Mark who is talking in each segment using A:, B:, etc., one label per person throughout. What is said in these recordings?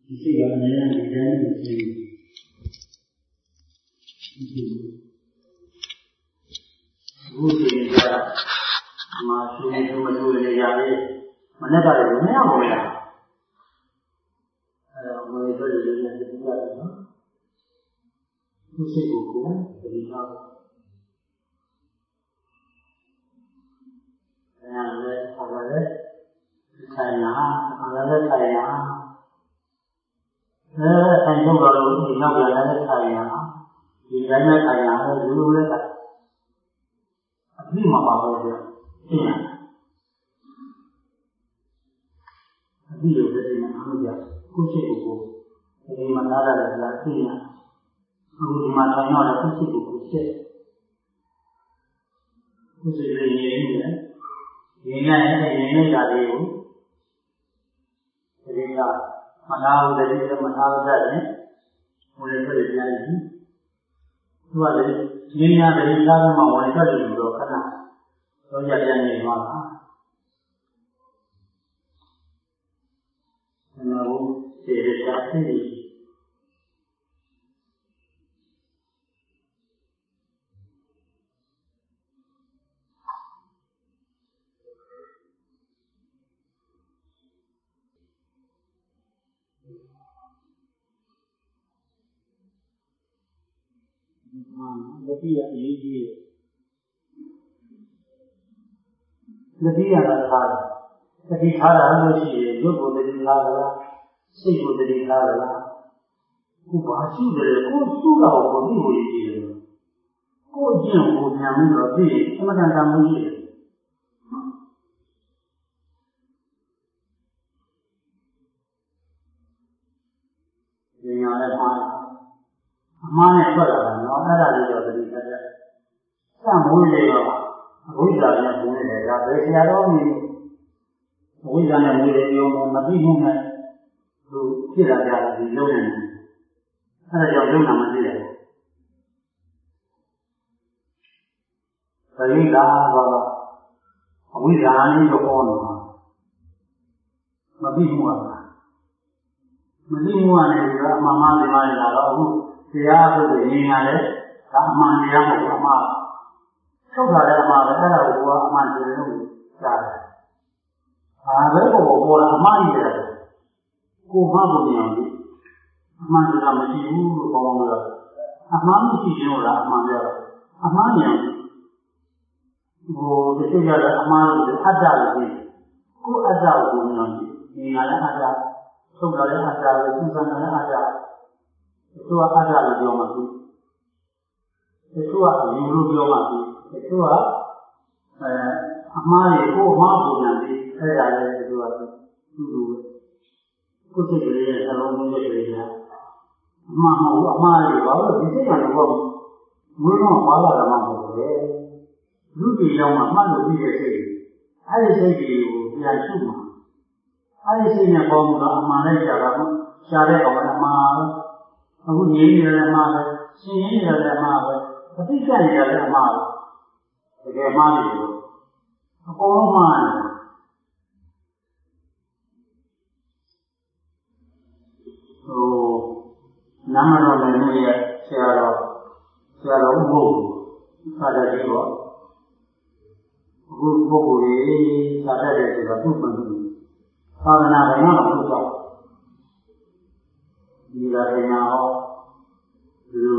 A: ဒီစိတ်ကအများကြီးဒီတိုင်းကိုသိဘူးဒီလိုကြမှာရှင်နေမလို့လေရလေးမနဲ့ကလည်းမရပါဘူးလားအဲ့တော့ဘယ်လိုလဲလည်းသိရတယ်နော်ဒီစိတ်ကိုဒီထားအဲ့ဒါလည်းဟောတယ်ဆိုင်နာအဲ့ဒါလည်းဆိုင်နာဆိုင်ဆုံးတော့ဒီနောက်ကလည်းဆိုင်နာဒီတိုင်းနဲ့ဆိုင်နာလည်းလူလည်းအပြည့်မှာပါပဲပြသိလားအပြည့်လို့ပြောနေအောင်ကြကိုစိတ်ကိုဒီမှာလာတယ်လားသိလားအခုဒီမှာဆိုင်တော့ကိုစိတ်ကိုစစ်ကိုစိတ်လေးနေနေတယ်ဒီနေ့နေနေတာလေးကိုဒီကမနာဘူးတည်းမနာဘူးတဲ့ဟိုလည်းတွေ့ပြန်ပြီသူကလည်းနေညာတည်းလာမှဝင်ထွက်တယ်လို့ခဏတော့ရပြန်နေသွားတာကျွန်တော်စေရတာသိလက်ပြအရေးကြီးတယ်လက်ပြကထားတယ်တတိထားတာလို့ရှိရင်ရုပ်ကိုတတိထားသလားစိတ်ကိုတတိထားသလားကိုဘာရှိတယ်ကိုသူ့တော်ကိုသိဖို့ရည်ကြည်တယ်ကိုအကျင့်ကိုဉာဏ်မှုတော့သိရင်အမှန်တန်တမှုရှိတယ်ဉာဏ်လည်းမှားအမှားနဲ့ထွက်လာတာနော်အဲ့ဒါလေးတော့တတိထားတယ်စံမွေးလေးတော့အဝိဇ္ဇာနဲ့ပုံနေတယ်ဒါပဲဆရာတော်ကြီးအဝိဇ္ဇာနဲ့မွေးလေးပြောမသိမှုနဲ့သူဖြစ်လာကြတာဒီလုံးနေတယ်အဲ့ဒါကြောင့်လုံးနာမသိတယ်သတိသာတော့အဝိဇ္ဇာနဲ့တော့ပေါ်နေမှာမသိမှုကမသိမှုကနေပြီးတော့အမှန်မှန်ဒီမှာလာတော့အခုတရားထုတ်ပြီးနေရတယ်ဒါအမှန်တရားမဟုတ်ဘူးအမှားထုတ်လာတဲ့အမှားပဲအဲ့ဒါကိုကအမှန်တရားလို့ကြားတယ်ဒါပဲပေါ်လာအမှားကြီးတယ်ကိုမှမမြင်ဘူးအမှန်တရားမရှိဘူးလို့ပြောအောင်လို့အမှားမရှိခြင်းလို့လားအမှန်ပြောအမှားဉာဏ်ဟိုဒီစိတ်ရတဲ့အမှားလို့အတ္တလို့ပြောကိုအတ္တကိုဉာဏ်ဒီငါလည်းအတ္တထုတ်လာတဲ့အတ္တကိုစဉ်းစားနေတဲ့အတ္တသူကအတ္တလို့ပြောမှဘူးသူကအယူလို့ပြောမှဘူးသူကအမှားတွေကိုအမှားပုံစံပြီးအဲ့ဒါလည်းသူကသူ့လိုကိုယ်စိတ်ကလေးရဲ့အလုံးစုံရဲ့တွေကအမှားမဟုတ်အမှားတွေဘာလို့ဒီစိတ်ကတော့မွေးတော့ပါလာတာမှမဟုတ်ဘူးလေလူကြီးရောက်မှမှတ်လို့ပြီးတဲ့စိတ်အဲ့ဒီစိတ်တွေကိုပြန်ရှုမှာအဲ့ဒီစိတ်နဲ့ပေါ်မှုတော့အမှန်နဲ့ကြာတာပေါ့ရှားတဲ့ကောင်ကအမှားအခုငြိမ်းနေတယ်အမှားပဲရှင်ရင်းနေတယ်အမှားပဲအသိကနေတယ်အမှားပဲတကယ်မှားနေတယ်အကုန်လုံးမှားတယ်ဟိုနာမတော်လည်းရဲ့ဆရာတော်ဥပုပ်သာတတိပေါ့အခုပုဂ္ဂိုလ်ကြီးသာတတ်တယ်ဆိုတော့သူ့မှန်ဘူးသာသနာ့ဘယ်မှာမှမကြောက်ဒီလာပညာဟောဒီလို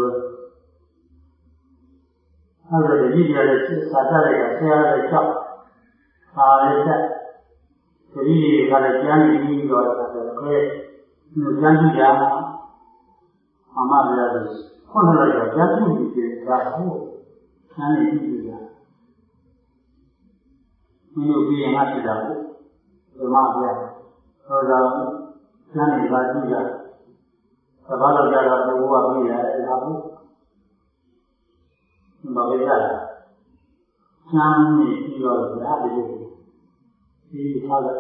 A: အဲ့ဒါဒီကြည့်ရတဲ့သာတတ်တဲ့ဆရာလည်းကြောက်ပါလည်းတက်ဒီကြီးကလည်းကျမ်းပြီးတော့ခဲကျမ်းကြည့်ကြအမှန်တရားဆိုခွင့်လိုက်တော့ကျမ်းကြည့်ကြတာဟုတ်ဆန်းနေကြည့်ကြမင်းတို့ပြီးရင်ငါဖြစ်တာကိုဒီမှာပြဟောတော့ကျမ်းနေပါကြည့်ကြသဘာဝကြတော့ဘုရားပြည့်ရတယ်ဒါဘူးမပဲရတာကျမ်းနေပြီးတော့ဒါတည်းဒီထားတယ်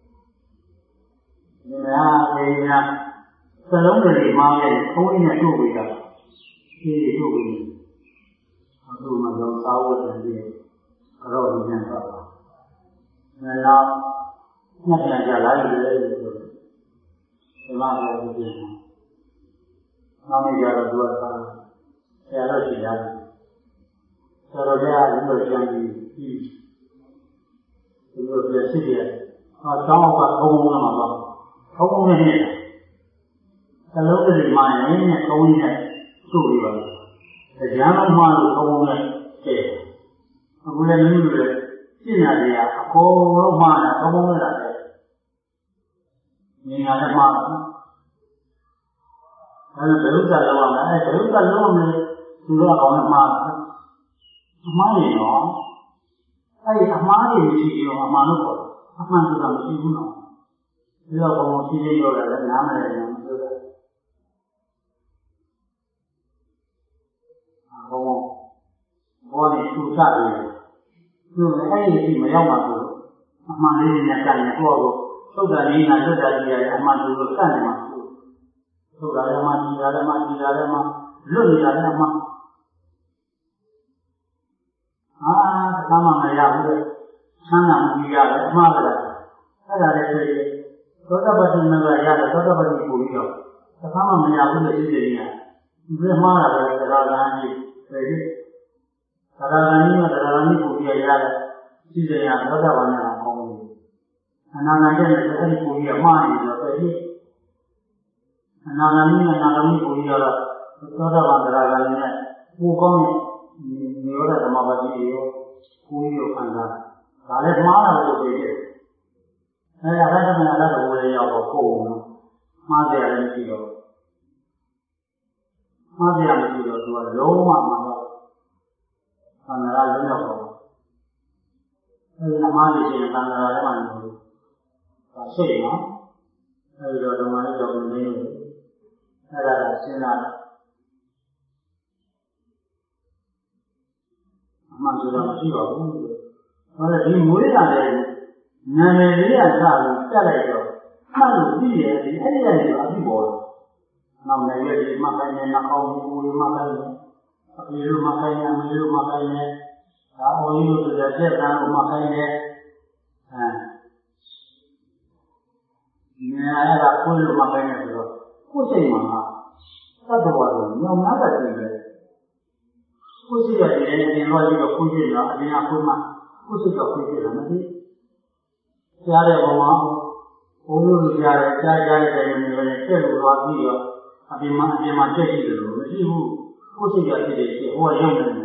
A: ဒီမှာအေးညာစလုံးတွေမှာလည်းခုံးနဲ့ထုတ်ပြီးတာဒီထုတ်ပြီးအခုမှတော့သာဝတ္တန်ကြီးကြောက်နေတော့နောက်ညက်ပြန်ကြလာတယ်ဆိုဒီမှာလည်းဒီပြင်နောက်နေကြတော့သူကဆရာတော်ရှိရတယ်ဆရာတော်ကလည်းဘုရားပြန်ပြီးဒီလိုပြရှိတယ်ကျောင်းကသုံးလုံးမှာတော့သုံးလုံးနဲ့နေသလုံးတွေမှရင်နဲ့သုံးရင်းနဲ့စုပြီးပါတရားလုံးမှလို့သုံးလုံးနဲ့ကျဲအခုလည်းလူတွေရှင်းရတယ်အကုန်လုံးမှတာသုံးလုံးနဲ့တာပဲနေရာလည်းမှားတယ်အဲဒါဘယ်လိုသက်လုံးရမလဲဘယ်လိုသက်လုံးမလဲသူတို့အောင်လည်းမှားတယ်အမှားနေတော့အဲဒီအမှားတွေရှိပြီးတော့အမှန်လို့ပြောတယ်အမှန်ဆိုတာမရှိဘူးနော်ဒီတော့ဘုံရှင်းရှင်းပြောတယ်လည်းနားမလည်ဘူးပြောတယ်ဘောနဲ့သူစတယ်သူအဲ့ဒီအထိမရောက်ပါဘူးအမှန်လေးနဲ့ကန်နေတော့သုဒ္ဓလေးနာသုဒ္ဓကြီးရဲ့အမှန်တူလို့စတယ်မှာသုဒ္ဓလည်းမှဒီလည်းမှဒီလည်းမှလွတ်နေတာလည်းမှတခါမှမရဘူးလေဆန်းတာမကြည့်ရတယ်အမှားတယ်အဲ့ဒါလည်းတွေ့တယ်သောတပတိမကရတယ်သောတပတိကိုပြီးတော့တခါမှမရဘူးလေသိတယ်ကြီးကဒီမှားတာပဲတရားဂန်ကြီးပဲဒီတရားဂန်ကြီးကတရားဂန်ကြီးကိုပြီးရတယ်သိတယ်ရသောတပန်နဲ့အကောင်းကြီးအနာဂတ်ရဲ့အဲ့ဒီကိုကြီးကမှားနေတော့ပဲဒီအနာဂတ်ကြီးနဲ့အနာဂတ်ကြီးကိုပြီးတော့သောတပန်တရားဂန်နဲ့ကိုကောင်းနေရောဓမ္မပါတိရောကိုကြီးရောခံစားဒါလည်းမှားတာလို့ပြောတယ်အဲအရဟတမနာလည်းဘယ်လိုရောက်တော့ပို့နော်မှားကြရတယ်မရှိတော့မှားကြရမရှိတော့သူကလုံးဝမှားတော့သံဃာလုံးရောက်တော့အဲဒီအမှားတွေရှိရင်သံဃာလည်းမှမဟုတ်ဘူးဒါရှိတယ်နော်အဲဒီတော့ဓမ္မလေးတော်ကိုနေလို့အဲဒါကစဉ်းစားအမှန်ဆိုတာမရှိပါဘူးဟောလေဒီမွေးလာတဲ့နာမည်လေးကစပြီးတက်လိုက်တော့မှတ်လို့ပြီးရဲ့ဒီအဲ့ဒီကနေအပြီးပေါ်တော့နောက်လည်းဒီမှတ်တိုင်းနဲ့နှာခေါင်းကိုယ်မှတ်တိုင်းနဲ့အပြေလိုမှတ်တိုင်းနဲ့အမေလိုမှတ်တိုင်းနဲ့ဒါအော်ကြီးလို့ဆိုတဲ့ဆက်တန်းလိုမှတ်တိုင်းနဲ့နေရာကကိုယ်လိုမှတ်တိုင်းနဲ့ဆိုတော့ကိုယ်စိတ်မှာသတ္တဝါလိုညောင်နာတတ်တယ်ပဲကိုယ်စိတ်ကဒီနေ့ဒီလိုကြီးတော့ကိုယ်စိတ်ကအရင်ကကိုယ်မှကိုယ်စိတ်ကကိုယ်စိတ်ကမသိကြားတဲ့ပုံမှာဘုံလို့ကြားတဲ့ကြားတဲ့တိုင်မျိုးနဲ့တက်လို့သွားပြီးတော့အပြင်မှာတက်ရှိတယ်လို့မရှိဘူးကိုယ်စိတ်ကဖြစ်တယ်ရှိဟိုကရောက်နေတယ်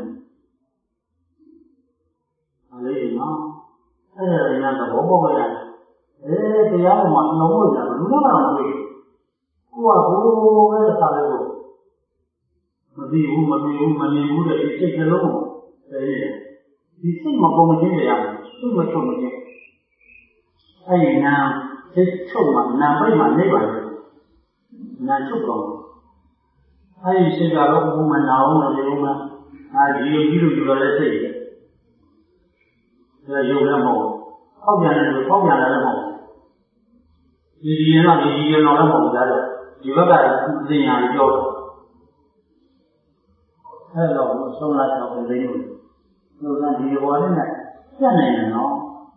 A: အလေးနော်အဲ့ဒါလည်းသဘောပေါက်ရတယ်တရားပေါ်မှာနှောလို့ရတယ်လူတော့မတွေ့ကိုကဘိုးပဲသာလို့မသိဘူးမမြင်ဘူးတဲ့ဒီစိတ်ကလုံးဒီစိတ်မပုံမချင်းရတယ်စိတ်မချုံမချင်းအဲ့ဒီနာစိတ်ချုပ်မှနာပိတ်မှနေပါလေနာချုပ်တော့အဲ့ဒီစိတ်ကတော့ဘုံမနာအောင်လို့ဒီမှာဒီလိုကြီးလို့ယူရတဲ့စိတ်ဒါရုပ်လည်းမဟုတ်ပေါက်ပြန်တယ်လို့ပေါက်ပြန်တယ်လည်းမဟုတ်ဒီရင်တော့ဒီရင်တော့လည်းမဟုတ်ဒါတော့ဒီဘက်ကသင်ညာပြောတယ်အဲ့တော့ဆုံးလာတော့ဘယ်လိုလုပ်လဲဒီဘောနဲ့ဆက်နေတယ်နော်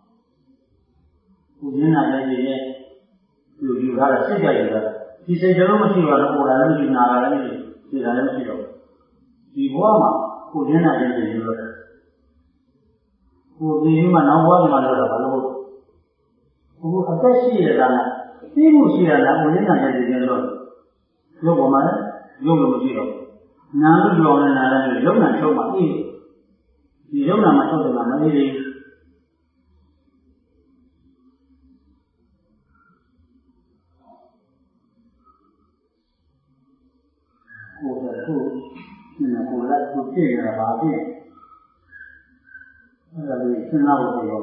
A: ကိုရင်းနာလည်းဒီနဲ့ယူထားတာစိတ်ကြိုက်တယ်ဒီစိတ်ကြလို့မရှိတော့ပေါ်လာလို့ဒီနာလာလည်းမရှိတာလည်းမရှိတော့ဒီဘဝမှာကိုရင်းနာလည်းဒီလိုတော့ကိုဒီမှာနောက်ဘဝမှာတော့ဘာလို့ကိုအသက်ရှိရတာနဲ့သိမှုရှိရတာကိုရင်းနာလည်းဒီလိုတော့ရုပ်ပေါ်မှာလည်းရုပ်လို့မရှိတော့နာလို့ပြောနေတာလည်းရုပ်နာချုပ်မှအေးဒီရုပ်နာမှာချုပ်တယ်မှာမအေးသေးဘူးကိုယ်ကသူ့နဲ့ကိုယ်လက်ကိုပြည့်ရတာပါပြည့်အဲ့ဒါလေးစဉ်းစားဖို့ပြော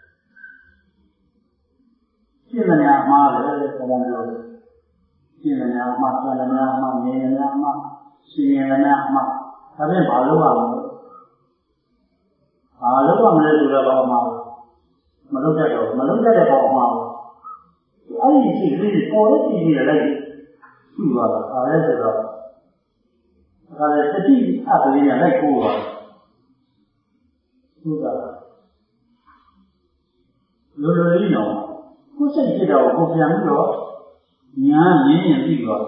A: ရှင်းတယ်အမှားပဲဘုံပြောရှင်းတယ်အမှားဆန်တယ်အမှားမြင်တယ်အမှားရှင်းတယ်အမှားဒါဖြင့်ဘာလို့ရမလဲဆိုတော့ဘာမှမလုပ်တတ်တော့မလုပ်တတ်တဲ့ဘောမှာအဲ့ဒီစိတ်ကလေးပေါ်တဲ့ကြည့်ရလိုက်ရှိသွားတာဒါလည်းဆိုတော့ဒါလည်းတတိအပလေးနဲ့လိုက်ကိုးပါဆိုတာလိုလိုလေးနော်ကိုယ်စိတ်ဖြစ်တော့ကိုပြန်ပြီးတော့ nhà nhẹ nhàng đi vào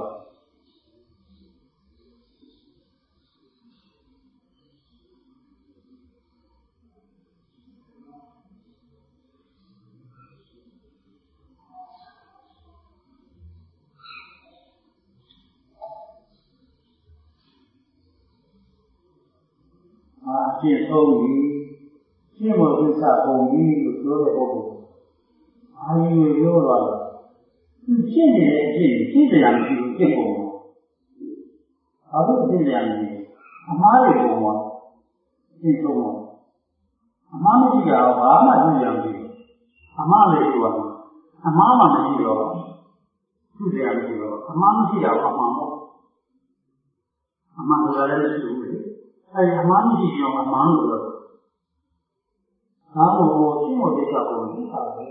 A: chuyện sâu nghĩ chuyện một cái xã hội nghĩ được đối với họ ai người yêu là chuyện này làm gì chuyện của họ biết chuyện này làm gì mà để của họ chuyện sâu mà mới chỉ là họ mà chuyện làm gì mà để của họ mà mới chỉ là chuyện làm gì mà mới chỉ là họ mà người ta làm gì ai mà mới chỉ là mà người đó một chuyện một cái xã hội như thế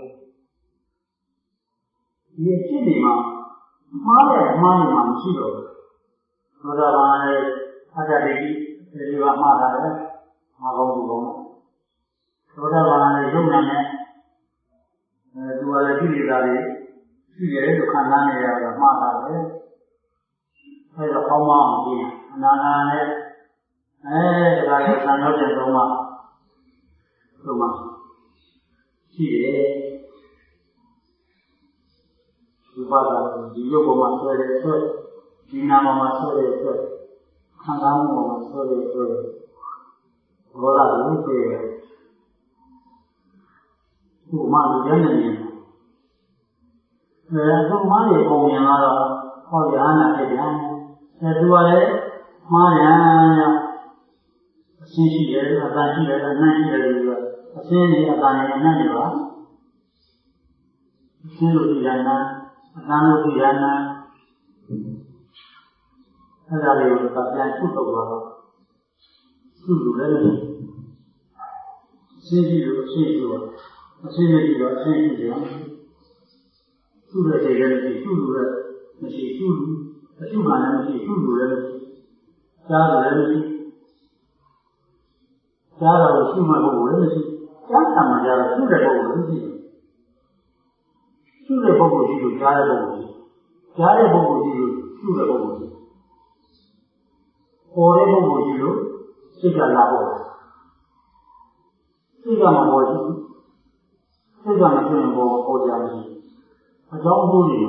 A: ये चीज़ में हमारे में चीज़ हो तो जब हमारे आजादी की जब हमारा है हमारा तो जब हमारे जो मैंने दुआरे की लिदारी ये जो खाना है यार हमारा है तो कौमा होती है नाना है जब ये खाना होते हैं तो माँ चीज़ Ibadah jiwa bermaksud itu, dina bermaksud itu, kandang bermaksud itu, bola itu, rumah dia ni. Rumah dia kau yang ada, kau yang ada dia. Kedua le, mana sisi dia, ada sisi dia, nanti dia juga. Sisi dia ada nanti dia. Sisi dia nanti. Nano di sana, ada yang berkaitan suatu hal, suatu lagi, sendiri, suatu lagi, masih juga lagi, cara cuma boleh masih, jangan macam sudah boleh. Sudah bagus itu, cara bagus itu, sudah bagus itu. Orang bagus itu, segala lapor, segala macam itu, segala macam yang bawa orang itu, jauh boleh.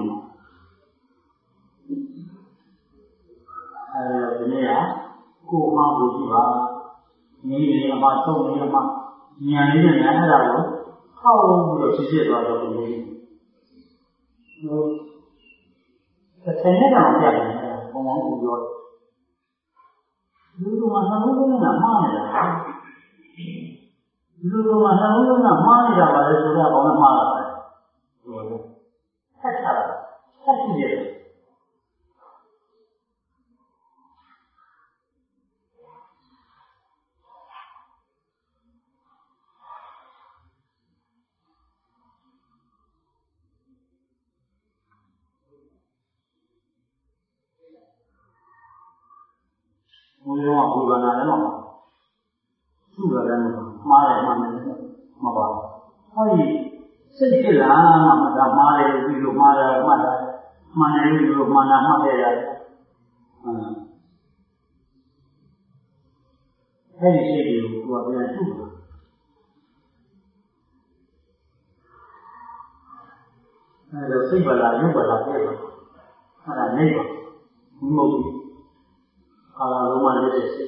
A: Ini ya, kau mampu juga, ni apa, ni apa, ni ada lo, kau boleh sisir ada boleh. Ternyata orang kaya, orang ujol. Dulu masa dulu nak mana? Dulu masa dulu nak mana? Pada sudah orang mana? Satu je. Mungkin aku bukan ada nama, sudah ada nama, mana apa? Hari sekilas mana itu mana ya? Hari sekilas buat yang sudah. Ada sebalah ada neba, mungkin. Kalau rumah dia sih,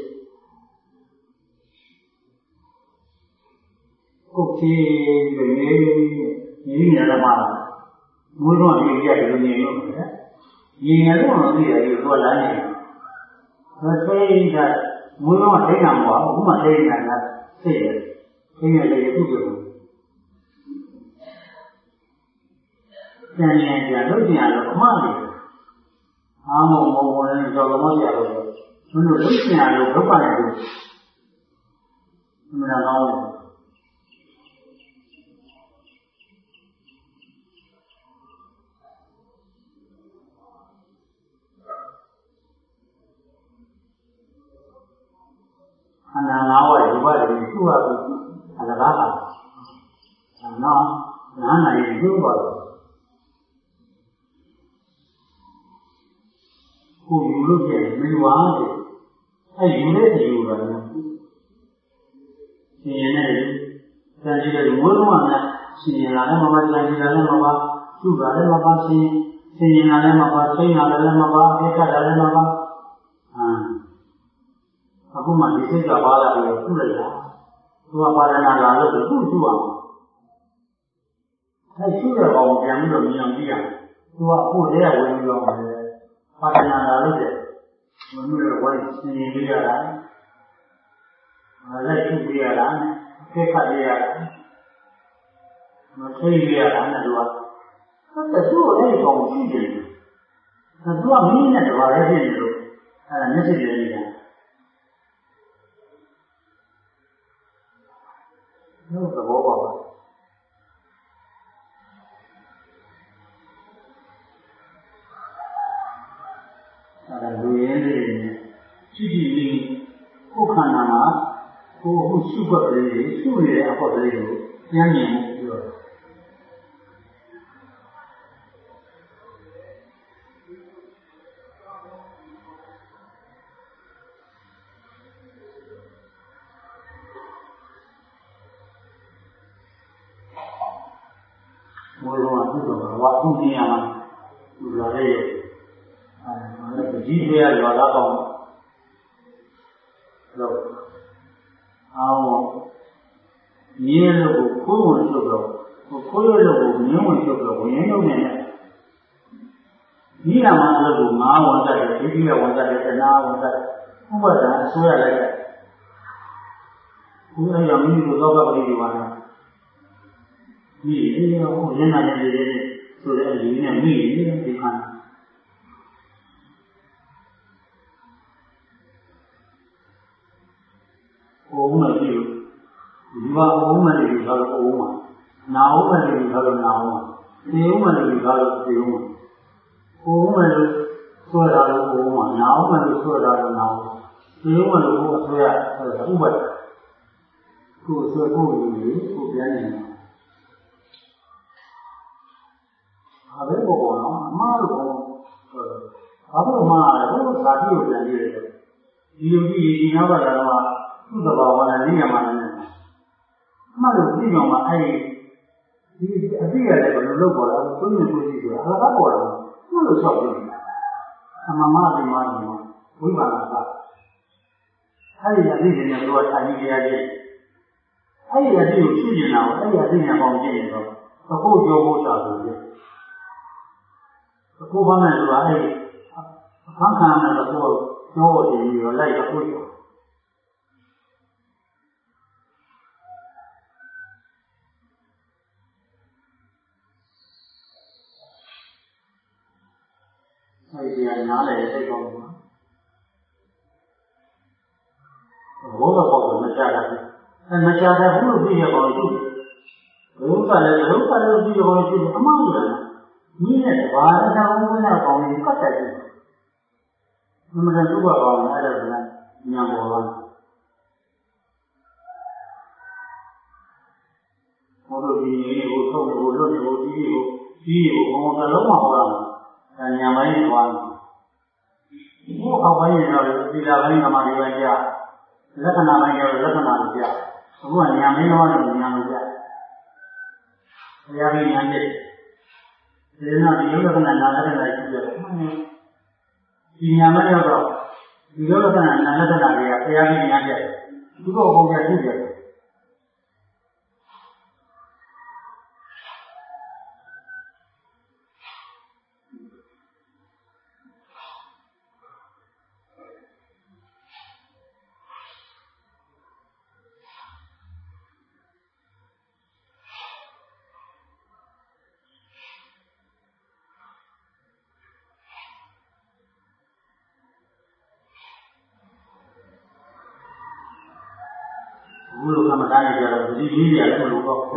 A: okey, ini ada mana? Mungkin dia ada ni ya. Ini ada orang dia itu ada ni. Tapi dah, mungkin ada nama, rumah dia ada sih. Ini ada itu juga. Dan yang ada mana? Amo orang jaga macam apa? Menurut saya ada berapa itu? Mana tahu? Anak awal juga itu ada apa? Anak itu juga. ကိုယူလို့ပြည့်မယူပါဘူးအဲ့ယူတဲ့ယူတာနော်ရှင်ရင်နဲ့တန်ကြီးတဲ့ဝိုးလုံးကရှင်ရင်လာလည်းမပါတန်ကြီးလာလည်းမပါသူ့ကလည်းမပါရှင်ရင်လာလည်းမပါသိညာလည်းမပါအထက်လည်းမပါအခုမှဒီစိတ်ကပါလာပြီးထုလိုက်တာသူကပါရဏလာလို့သူ့ထုအောင်အဲ့ထုတဲ့ကောင်ပြန်ပြီးတော့မြင်အောင်ကြည့်ရသူကအခုတည်းကဝင်ပြီးတော့ပါရဏလာလို့တဲ့ဝင်ပြီးတော့ဝိုင်းရှင်ရင်လေးရတာလက်ထုပြရတာအထက်ပြရတာမသိပြရတာနဲ့သူကအဲ့သူ့အဲ့ဒီကောင်ကြည့်တယ်သူကမင်းနဲ့တပါးလည်းဖြစ်နေလို့အဲ့ဒါမျက်စိတွေနေတာဟုတ်သဘောပါပါအဲ့ဒါလူရင်းလေးကြည့်ကြည့်လေးကိုယ်ခန္ဓာမှာကိုယ်အခုရှုပ်ကလေးတွေရှုနေတဲ့အဖို့လေးကိုဉာဏ်မြင်မှုပြောတယ်ဘုရားသူ့တော်ဘာသူ့ဉာဏ်မှာသူလာလေအဲ့ဒီကြီးရရွာသားကောင်းလို့အောင်မြင်းလို့ကိုယ်ဝင်ချုပ်တော့ကိုယ်ရလို့ကိုမြင်းဝင်ချုပ်တော့ဝင်ရုံနဲ့ဒီနာမှာလို့ငါးဝန်တတ်တယ်ဒီကြီးရဝန်တတ်တယ်တနာဝန်တတ်ဥပဒါအစိုးရလိုက်တယ်ကိုယ်ရမင်းတို့တော့ကလေးတွေပါလားဒီရောရင်းနာနေတယ်ဆိုတဲ့အလေးနဲ့မိနေတဲ့ဒီခါအိုးမကြည့်ဒီမှာအိုးမကြည့်ဆိုတော့အိုးမနာအိုးမကြည့်ဆိုတော့နာအိုးမဒီအိုးမကြည့်ဆိုတော့ဒီအိုးမအိုးမလို့ဆွဲတာလို့အိုးမနာအိုးမလို့ဆွဲတာလို့နာအိုးဒီအိုးမလို့ကိုယ်ဆွဲရဥပဒေကိုယ်ဆွဲဖို့ယူပြီးကိုပြန်နေတယ်အဘယ်ဘောကောနော်အမှားလို့ဘာလို့မှားလဲဘုရားဇာတိကိုပြန်ကြည့်တယ်ဒီလိုကြည့်ဒီနောက်ကလာတော့သူ့သဘာဝနဲ့ဉာဏ်မှလည်းအမှားလို့ပြီးတော့မှအဲ့ဒီအတိရတယ်ဘယ်လိုလုပ်ပေါ်လဲသုံးရင်ကိုကြည့်ဆိုတာအလားပေါ်တယ်မှလို့ဆောက်တယ်အမှန်မှဒီမှာဝိပါဒကအဲ့ဒီအတိတွေနဲ့ဘယ်လိုထိုင်ကြရလဲအဲ့ဒီအတိကိုရှင်းနေတာကိုအဲ့ဒီအတိနဲ့ပေါင်းကြည့်နေတော့အခုပြောဖို့တာဆိုတယ်ကိုယ်ဘာနဲ့ဆိုတာအဲ့အခန်းခံတဲ့ကိုပြောတယ်ပြီးတော့လိုက်တော့ကိုယ်အဲ့ဒီနားလည်းသိကောင်းပါဘောကပေါ့မချတာအဲ့မချတာဘူးလို့ပြရပါလို့ဘုရားလည်းဘုရားလည်းပြရပါလို့အမှားရတယ်ဒီနဲ့ဘာသာတော်ဘုရားကောင်းရင်ကတ်တယ်မမတူပါကောင်းအဲ့ဒါကညာပေါ်လာဘုရားဒီနေ့ကိုထုတ်လို့လွတ်လို့ဒီကိုဘုံကလုံးမဟောတာညာမိုင်းသွားဘုအောက်ပိုင်းရောဒီလာပိုင်းကမှဒီပိုင်းကြလက္ခဏာပိုင်းရောလက္ခဏာတွေကြအခုကညာမင်းတော့ညာမကြဘုရားကြီးညာတဲ့ဒီနာဒီလိုကနာလက္ခဏာရှိတယ်ဒီညာမရောက်တော့ဒီလိုလက္ခဏာနာလက္ခဏာတွေကဘုရားကြီးညာတဲ့သူတို့ဘုံကရှိတယ်ဘုလိုကမ္မဋ္ဌာန်းကြတော့ဒီကြီးကြီးရတယ်လို့တော့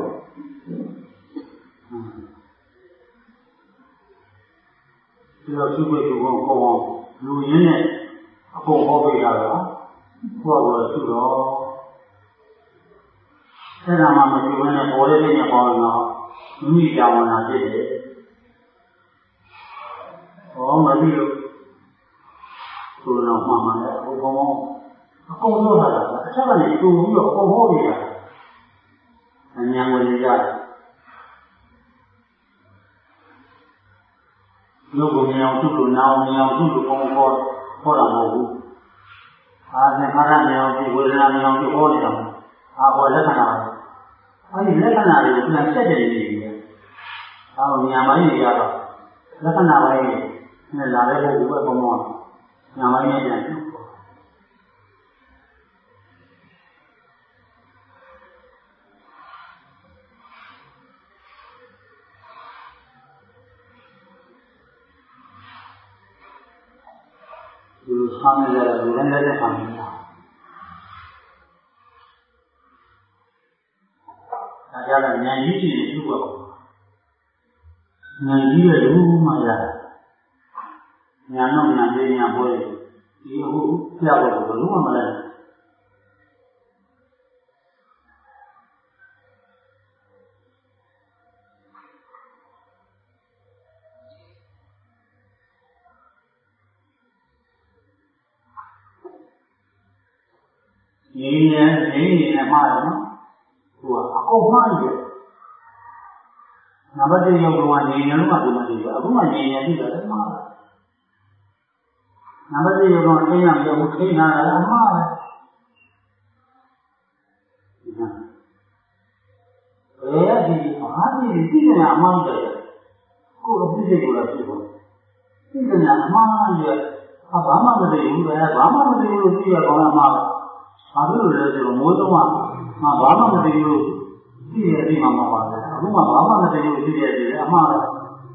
A: ဒီလိုသူ့ကိုယ်ကိုဟောလူရင်းနဲ့အပေါ်ဟောပေးတာကဘုရားကသူ့တော့အဲ့ဒါမှမရှိဘဲနဲ့ပေါ်လေးနဲ့ပေါ်တော့မိကြောင်လာဖြစ်တယ်။ဟောမပြီးလို့ဆိုတော့မှမှလည်းဘုံဘုံအကုန်လို့လာတာအချက်ကနေတူပြီးတော့ပုံဟုတ်နေတာအញ្ញံဝင်ကြရုပ်ကိုမြင်အောင်သူ့ကိုနားအောင်မြင်အောင်သူ့ကိုပုံခေါ်တာမဟုတ်ဘူးအာသင်္ခါရမြင်အောင်ဒီဝေဒနာမြင်အောင်ဒီဟောနေတာအာဘောလက္ခဏာအဲဒီလက္ခဏာတွေကိုပြန်ဆက်တယ်နေတယ်ဒါကိုညာမိုင်းနေရတော့လက္ခဏာပိုင်းနဲ့လာတဲ့ပုဂ္ဂိုလ်ပဲပုံမှန်ညာမိုင်းနဲ့ပြန်ဒီဆာမရတဲ့လူတိုင်းလည်းခံနေတာဒါကြတဲ့ဉာဏ်ကြီးကြီးပြုတ်ပါဉာဏ်ကြီးရဲ့လူမှရဉာဏ်တော့ဉာဏ်လေးဉာဏ်ပေါ်ဒီအခုပြဖို့ဘယ်လိုမှမလဲနေနေမှားတယ်နော်ဟိုကအကုန်မှားတယ်နံပါတ်1ရုပ်ကတော့နေနေလို့မှဒီမှာဒီအခုမှနေနေပြီလည်းမှားတယ်နံပါတ်1ရုပ်ကတော့သိရမယ်ဘူးသိနာလည်းမှားတယ်ဒီဘာဒီသိနေအမှားတယ်ကိုယ်သိစိတ်ကိုလည်းသိဖို့သိနေအမှားတယ်ဘာမှမသိဘူးပဲဘာမှမသိဘူးလို့သိရကောင်းလားမှားတယ်ဘာလို့လဲဆိုတော့မိုးတော့ဘာမှမသိဘူးသိရသိမှမပါဘူးအခုမှဘာမှမသိဘူးသိရတယ်အမှားပဲ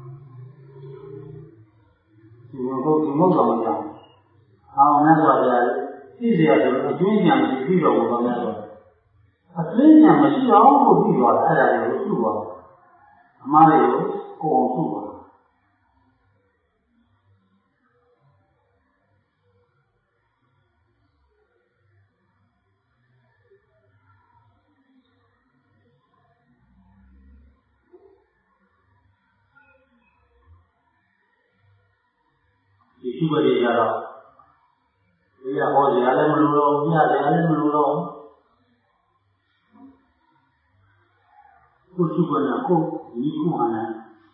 A: ဒီမဟုတ်တော့မကြောက်အောင်နဲ့ဆိုတော့သိစရာဆိုတော့အကျွင်းဉာဏ်ရှိပြီးတော့ဘုရားများဆိုအကျွင်းဉာဏ်မရှိအောင်ကိုပြီးသွားတယ်အဲ့ဒါတွေကိုပြုသွားအမှားတွေကိုကိုယ်အောင်ပြုသွားဒီရှိခွင့်တွေကြတော့ဒီကဟောစရာလည်းမလိုတော့ဘူးညစရာလည်းမလိုတော့ဘူးကိုရှိခွင့်ကကိုဒီခုဟာနဲ့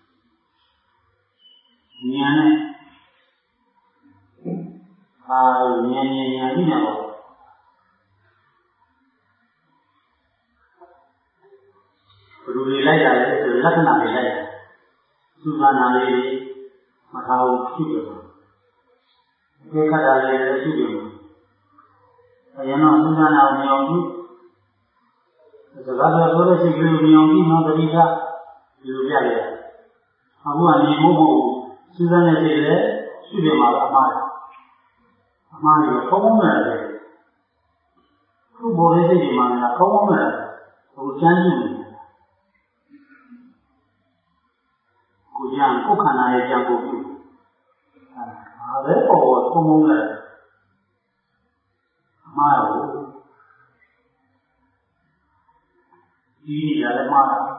A: ဉာဏ်နဲ့ဉာဏ်ကြီးနေတော့ဘယ်လိုတွေလိုက်တာလဲဆိုလက္ခဏာတွေလိုက်တာသုခနာလေးမထားဘူးရှိတယ်ဒီခါတာလေးလည်းရှိတယ်အရင်တော့သုခနာကိုမြောင်ကြည့်စကားပြောတဲ့စိတ်ကလေးကိုမြောင်ကြည့်မှတတိယဒီလိုပြရတယ်အခုကမြေမို့မို့သုခနဲ့စိတ်လည်းရှိတယ်မှာအမှားတွေထုံးထုံးနေတယ်ခုဘောလေးစိတ်ဒီမှာကထုံးထုံးနေတယ်ဟိုကျမ်းကြည့်နေကိုကြံကိုခန္ဓာရဲ့ကြံကိုပြုဒါပဲပေါ်ထုံးထုံးနေတယ်အမှားရောဒီရလည်းမှားတာ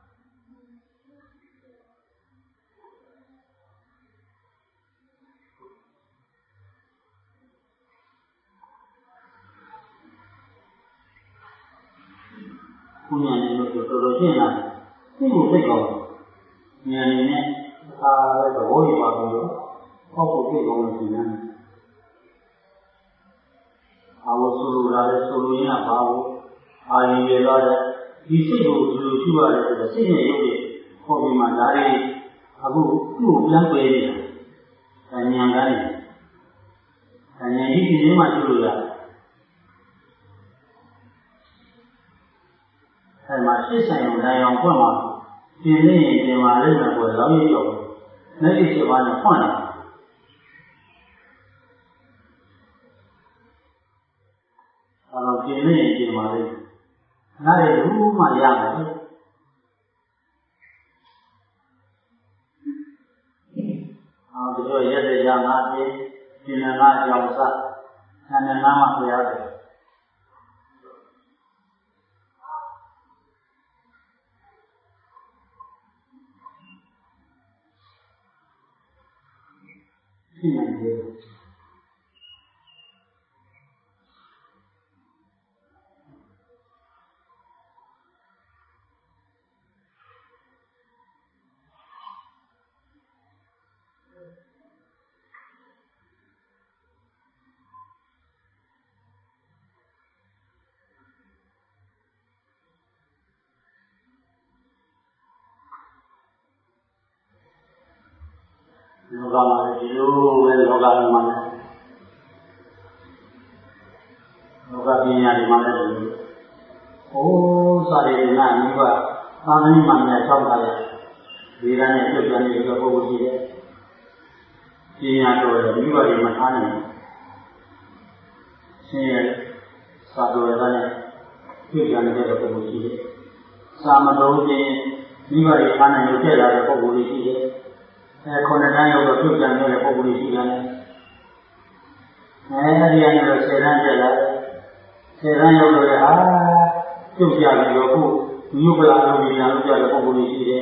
A: ကိုဉာဏ်နဲ့တော်တော်ရှင်းလာသိဖို့သိကောင်းဉာဏ်နဲ့အခါပဲသဘောရပါလို့ဟောဖို့သိကောင်းလို့ဒီนั้นအာဝဆိုလိုတာလဲဆိုလိုရင်ကဘာလို့အာရင်ရတော့ဒီစိတ်ကိုဒီလိုရှိရတယ်ဆိုတော့စိတ်နဲ့ရုပ်တွေဟောပြီးမှဒါတွေအခုသူ့ကိုပြန်ပယ်နေတာဉာဏ်ကနေဉာဏ်ကြီးဒီမှာရှိလို့ရတယ်အဲ့မှာရှစ်ဆိုင်ကိုနိုင်အောင်ဖွင့်ပါပြင်းနေရင်ပြင်ပါလိမ့်မယ်ကိုလောင်းရကြောက်လက်ရှိ7ပါးနဲ့ဖွင့်လာအဲ့တော့ပြင်းနေရင်ပြင်ပါလိမ့်မယ်အဲ့ဒါလူမှရမယ်အော်ဒီလိုရက်တဲ့ကြမှာပြင်နေမှာကြောက်စားဆန္ဒနာမှာပြရတယ်ဖြစ်နေတယ်လောကမှာဒီလိုပဲလောကမှာလောကပညာတွေမှာလည်းအိုးစာရည်နာမိဘသာမဏေမှန်များဆောက်ထားတဲ့ဒီကနေ့ပြုတ်ပြန်နေတဲ့ပုဂ္ဂိုလ်ကြီးတဲ့ပညာတော်တယ်မိဘတွေမထားနိုင်ဘူးဆင်းရဲစာတော်ရတဲ့ပြုတ်ပြန်နေတဲ့ပုဂ္ဂိုလ်ကြီးတဲ့စာမတော်ခြင်းမိဘတွေထားနိုင်လို့ပြည့်လာတဲ့ပုဂ္ဂိုလ်ကြီးတဲ့ခုနှစ်တန်းရောက်တော့ပြုတ်ပြန်နေတဲ့ပုဂ္ဂိုလ်ကြီးတယ်အဲဒီကနေတော့10တန်းပြည့်လာ10တန်းရောက်တော့ဟာပြုတ်ပြပြီးတော့ခုမြို့ကလာလို့ဒီလာလို့ပြတဲ့ပုဂ္ဂိုလ်ကြီးရှိတယ်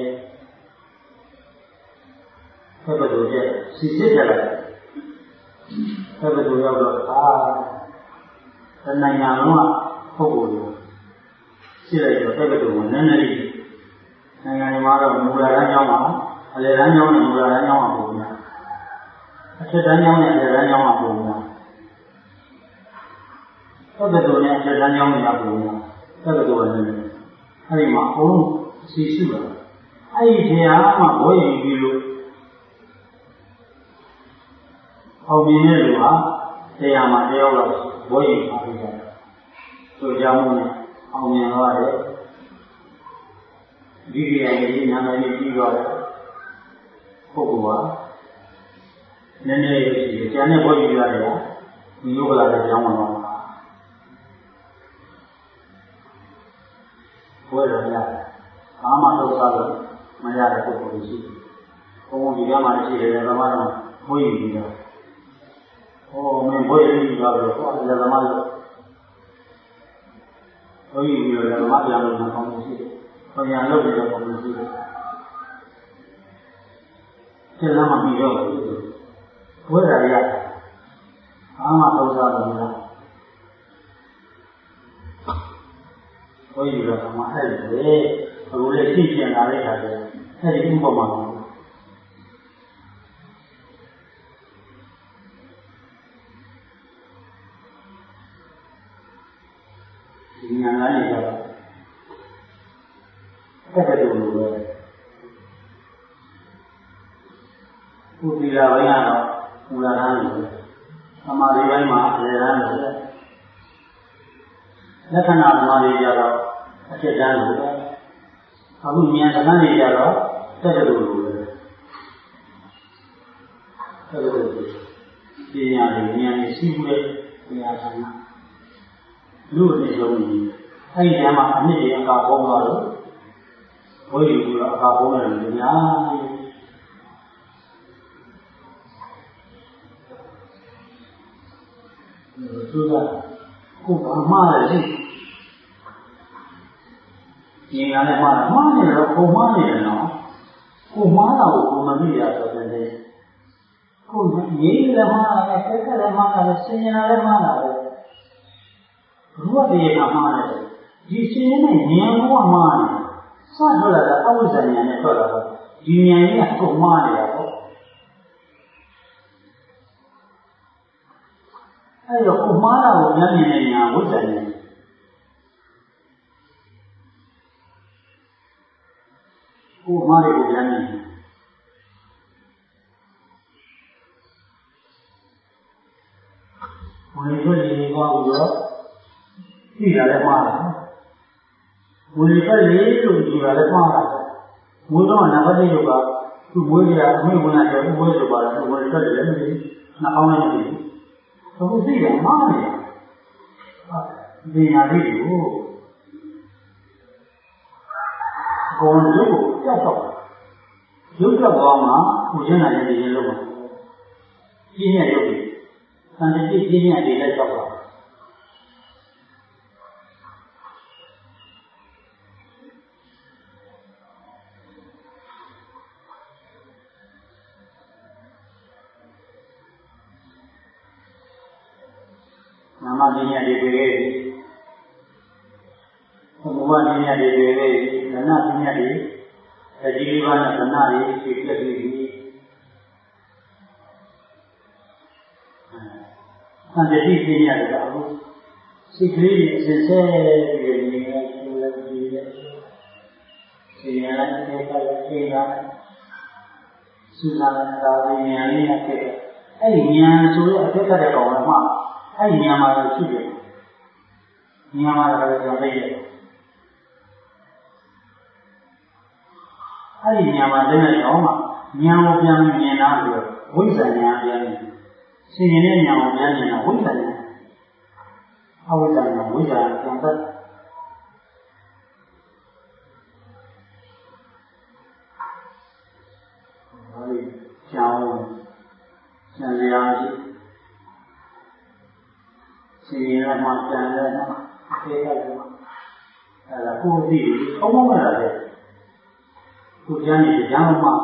A: ။ဆက်ပြီးတော့စီစစ်ကြတယ်။ဆက်ပြီးတော့ရောက်တော့တနိုင်ငံလုံးကပုဂ္ဂိုလ်တွေရှိလိုက်တော့ဆက်ပြီးတော့နည်းနည်းလေးနိုင်ငံတွေမှာတော့မူလာတန်းကျောင်းမှာအလယ်တန်းကျောင်းနဲ့မူလာတန်းကျောင်းမှာပုံများအထက်တန်းကျောင်းနဲ့အလယ်တန်းကျောင်းမှာပုံများဆက်ပြီးတော့လည်းအထက်တန်းကျောင်းနဲ့ပုံများဆက်ပြီးတော့လည်းအဲဒီမှာအုံးစီစုတာအဲဒီတရားမှဘွဲရင်ပြီးလို့အောင်မြင်တဲ့လူဟာတရားမှာတယောက်တော့ဘွဲရင်ပါပြီးတယ်ဆိုကြမှုနဲ့အောင်မြင်သွားတယ်ဒီကြိမ်ကြီးနာမည်ကြီးပြီးတော့ပုဂ္ဂိုလ်ဟာနည်းနည်းရှိတယ်ကျန်တဲ့ဘွဲရင်ရတယ်ဒီယောဂလာတဲ့ကြောင်းမှာဘွဲတော်ရတယ်ဘာမှတော့စားလို့မရတဲ့ပုဂ္ဂိုလ်ရှိတယ်ဘုံဒီကမှရှိတယ်ဓမ္မတော်ဘွဲရင်ပြီးတော့မင်းဘွဲရင်ပြီးတော့ဟောတယ်ဓမ္မလို့ဘွဲရင်ပြီးတော့ဓမ္မပြန်လို့ကောင်းလို့ရှိတယ်ဘုရားလုပ်ပြီးတော့ကောင်းလို့ရှိတယ်ကျေလာမှပြီးတော့ဘွဲတော်ရတယ်ဘာမှတော့စားလို့မရဘုရားကမှအဲ့ဒီလေအခုလည်းသိကျင်လာတဲ့အခါကျအဲ့ဒီဥပမာကိုဒီညာလာနေကြတော့အဲ့ဒါတို့လိုပဲဥပ္ပိလာဘိုင်းကတော့မူလတန်းလိုပဲသမာဓိဘိုင်းမှာအလယ်တန်းလိုပဲလက္ခဏာသမာဓိကြတော့အဖြစ်တန်းလိုပဲအခုဉာဏ်သမာဓိကြတော့တက်တယ်လို့ပဲတက်တယ်လို့ပညာတွေဉာဏ်တွေရှိမှုတဲ့ပညာဌာနလူ့အနေလုံးကြီးအဲ့ဒီထဲမှာအနည်းအကာပေါင်းသွားလို့ဘုရားကြီးကအကာပေါင်းတယ်လို့ညာသူကကိုဘာမှလည်းဉာဏ်နဲ့မှားနေတော့ကိုမှားနေတယ်နော်ကိုမှားတာကိုကိုမသိရဆိုတဲ့ကိုရေးလည်းမှားတာပဲဆက်ဆက်လည်းမှားတာပဲစဉ်းညာလည်းမှားတာပဲဘုရားတရားမှားတယ်ဒီစဉ်းနဲ့ဉာဏ်ကမှားတယ်စထွက်လာတာအဝိဇ္ဇာဉာဏ်နဲ့ထွက်လာတော့ဒီဉာဏ်ကြီးကကိုမှားနေတာပေါ့အဲ့တော့ကိုမှားတာကိုဉာဏ်မြင်တဲ့ဉာဏ်ဝိဇ္ဇာဉာဏ်ကိုမှားတယ်ကိုဉာဏ်မြင်ဝင်ထွက်နေသွားပြီးတော့သိတာလည်းမှားတယ်ဝင်ထွက်လေလို့ကြည့်တာလည်းမှားတာဝိတော့နံပါတ်1ကသူ့ဝိရအမိဝင်လာတယ်ဝိဆိုပါတော့ဝင်ထွက်တယ်လည်းမသိနှာခေါင်းနဲ့မသိအခုသိတယ်မှားတယ်ဒီညာလေးကိုဘုံလေးကိုကြောက်တော့ရုပ်ကြောက်သွားမှကိုကျင်းလာတဲ့ဒီလိုလုံးမှာပြင်းရရုပ်ကြီးသံတိပြင်းရဒီလည်းကြောက်တော့နာမပညာတွေတွေ့ခဲ့ဘုရားပညာတွေတွေ့ခဲ့နာနာပညာတွေအကြည့်လေးပါးနဲ့သနာတွေသိပြပြီးပြီသံတတိပညာတွေအခုစိတ်ကလေးတွေစစ်စစ်ပြီးနေနေကျိုးလည်းကြည့်တယ်စိတ်ရလည်းသိတာလည်းသိတာစဉ်းစားတဲ့ဒါလေးဉာဏ်လေးနဲ့ခဲ့တယ်အဲ့ဒီဉာဏ်ဆိုတဲ့အဖြစ်တဲ့ကောင်လည်းမှအဲ့ဒီဉာဏ်မှာရှိတယ်ဉာဏ်မှာလည်းကျွန်တော်သိတယ်အဲ့ဒီဉာဏ်မှာသိတဲ့ကောင်မှာဉာဏ်ကိုပြန်မြင်တာဆိုဝိဇ္ဇာဉာဏ်ပြန်မြင်ရှင်ရင်တဲ့ဉာဏ်ကိုပြန်မြင်တာဝိဇ္ဇာဉာဏ်အဝိဇ္ဇာဉာဏ်ဝိဇ္ဇာပြန်တတ်ကျောင်းဆံရည်ရှိစီရမှာပြန်လဲနော်ခေရတယ်အဲ့ဒါကိုကြည့်အုံးမလာတယ်ကိုကျမ်းနေကျမ်းမှာ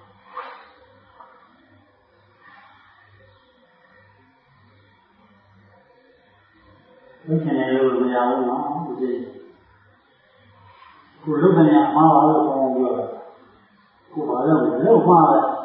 A: ဘယ်ကနေလို့မရဘူးနော်ဒီကိုလုတ်တယ်အမှားပါလို့ပြောတာကိုဘာလို့လောက်မှာလဲ